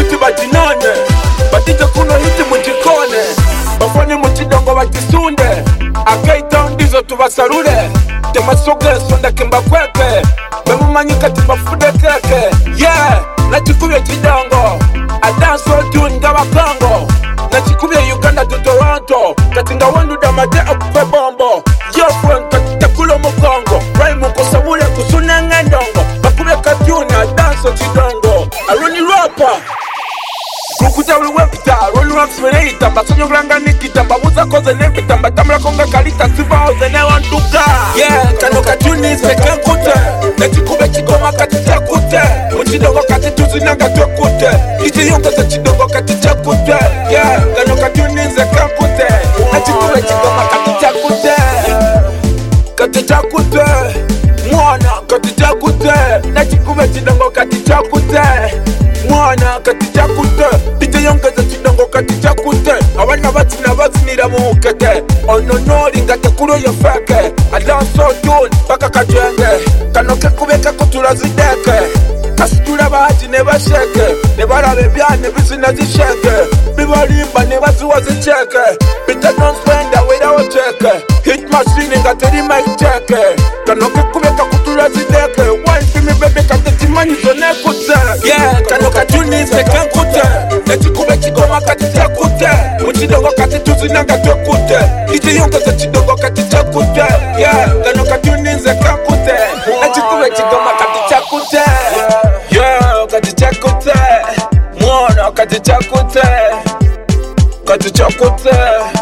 hiti batinone batije kuno hiti mujikone bafone mukidongo bakisunde akaita ndizo tubasalule temasoge sonda kimba kweke bemumanyika tibafude keke yeah nachikubye kidongo adanso tune ngabakango nachikubye Uganda to Toronto katinga wandu damate akupe bombo your friend katakula mukongo rhyme kusabule kusuna ngendongo bakubye katyuna danso kidongo aroni rapper kukuta uliwepita roni raps meneita basonyo granga nikita babuza koze nepita batamla konga kalita siva oze newanduka yeah kano katyuni sekankute nachikubye kigoma katichakute mchidongo katituzinanga twekute iti yunga za chidongo katichakute yeah kano katyuni sekankute nachikubye kigoma katichakute katichakute mwana katichakute nachikubye chidongo katichakute mwana katichakute iti yunga za chidongo katichakute abana bazinira mukete ononori ngatekuro yofeke adanso tune baka kajenge kano kekubeka kuturazideke kasitula baji nebasheke nebarabe byane bizina zisheke bibarimba nebaziwa zicheke bita don't spend away dawo cheke hit machine ngateri mic cheke kano kekubeka kuturazideke wine fimi bebe katetimani zone kute yeah kano katuni sekankute nechikube kigoma katichakute mchidongo katituzinanga twekute iti yunga za chidongo katichakute yeah kano katuni sekankute nechikube kigoma katichakute yeah katichakute mwana katichakute katichakute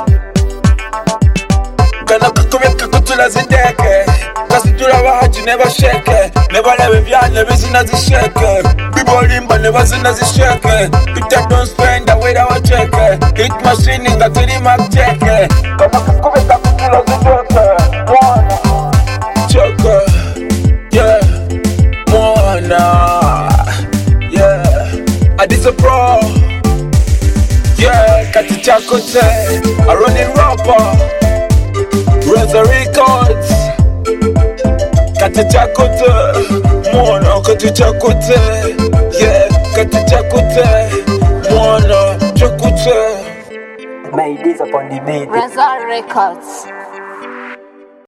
kano kakubeka kutulazideke kasitula bahaji nebasheke nebalebe byane bizina zisheke bibolimba nebazina zisheke ita don't spend away dawo cheke hit machine ngatiri makcheke kama kakubeka kutulazideke mwana cheke yeah mwana yeah Adisa Pro yeah katichakute Aroni rapper Reza Records katichakute mwana katichakute yeah katichakute mwana chakute Ladies upon the beat. Reza Records.